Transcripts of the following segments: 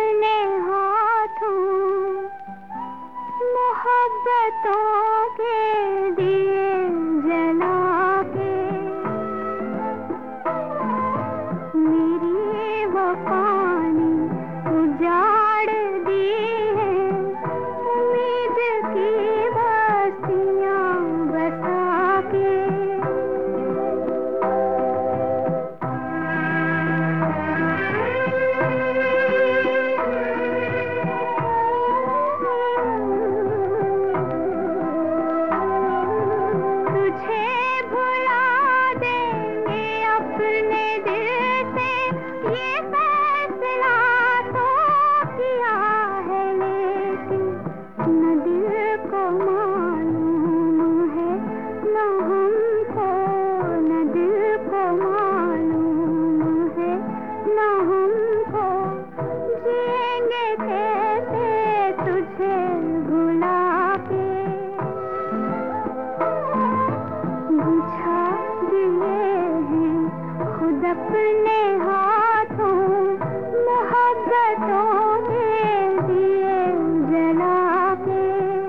अपने हाथों मोहब्बतों के दिए जला के मेरी वफा ने उजाड़ दी है उम्मीद की बस्तियां बसा के। अपने हाथों मोहब्बतों के दिए जला के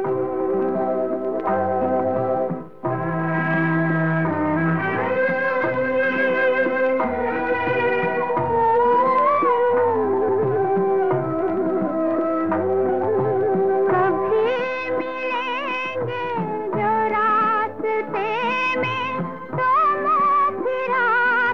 कभी मिलेंगे जो रास्ते में तो मुँह फिरा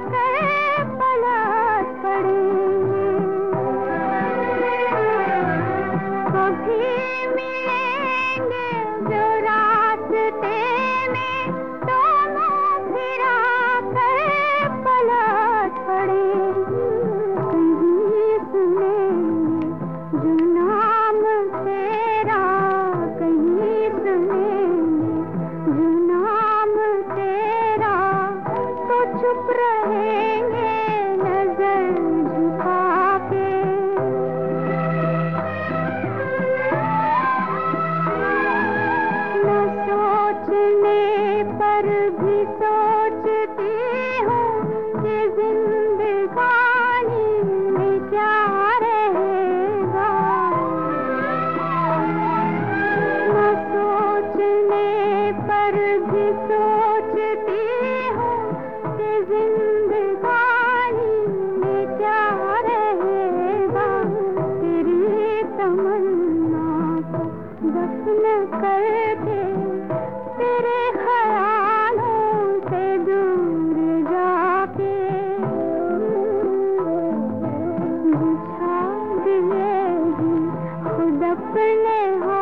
कभी मिलेंगे जो रास्ते में तो मुँह फिरा कर पलट पड़ेंगे। कहीं सुनेंगे जो नाम तेरा, कहीं सुनेंगे जो नाम तेरा तो चुप रहेंगे नजर झुका के। सोचने पर भी सोचती हूँ कि जिंदगानी में क्या रहेगा। न सोचने पर भी सोचती हूँ कि जिंदगानी में क्या रहेगा। तेरी तमन्ना को दफन करके तेरे ख्यालों से दूर जाके बुझा दिए ही खुद अपने